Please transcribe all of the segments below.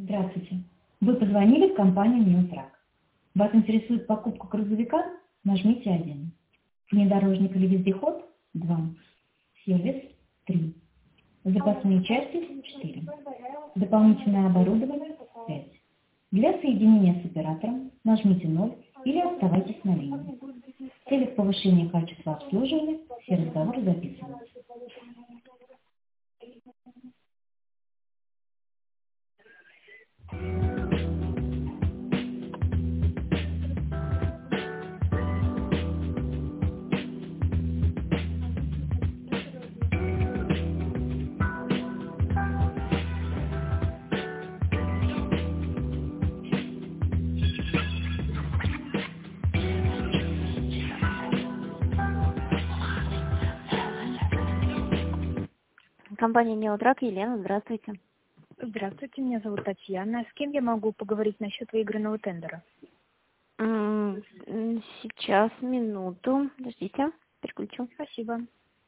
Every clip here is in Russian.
Здравствуйте. Вы позвонили в компанию «Неотрак». Вас интересует покупка грузовика? Нажмите 1. Внедорожник или вездеход? 2. Сервис? 3. Запасные части? 4. Дополнительное оборудование? 5. Для соединения с оператором нажмите 0 или оставайтесь на линии. В целях повышения качества обслуживания все разговоры записываются. Компания «Неотрак», Елена, здравствуйте. Здравствуйте, меня зовут Татьяна. С кем я могу поговорить насчет выигранного тендера? Сейчас, минуту. Подождите, переключу. Спасибо.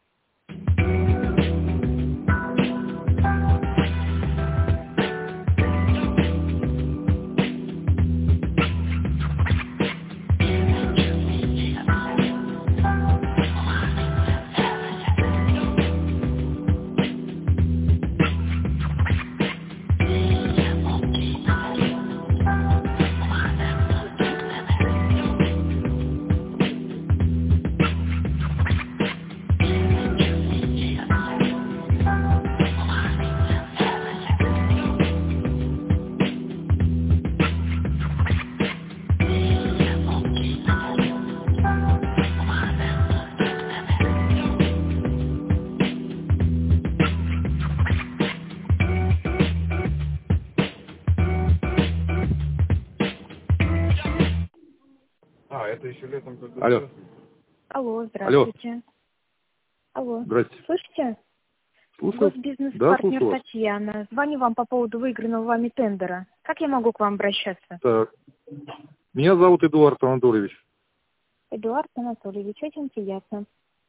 Это еще летом только. Алло. Алло, здравствуйте. Алло. Алло. Здрасте. Слышите? Слушаю. Госбизнес-партнер слушаю вас. Татьяна. Звоню вам по поводу выигранного вами тендера. Как я могу к вам обращаться? Так. Меня зовут Эдуард Анатольевич. Эдуард Анатольевич, очень приятно.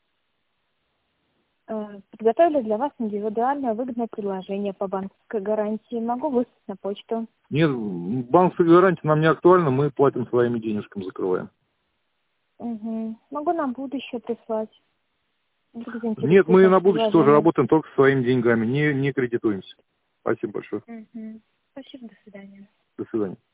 Подготовили для вас индивидуальное выгодное предложение по банковской гарантии. Могу выслать на почту. Нет, банковская гарантия нам не актуальна, мы платим своими денежками, закрываем. Угу. Могу на будущее прислать. Нет, мы на будущее тоже работаем только своими деньгами, не кредитуемся. Спасибо большое. Угу. Спасибо, до свидания. До свидания.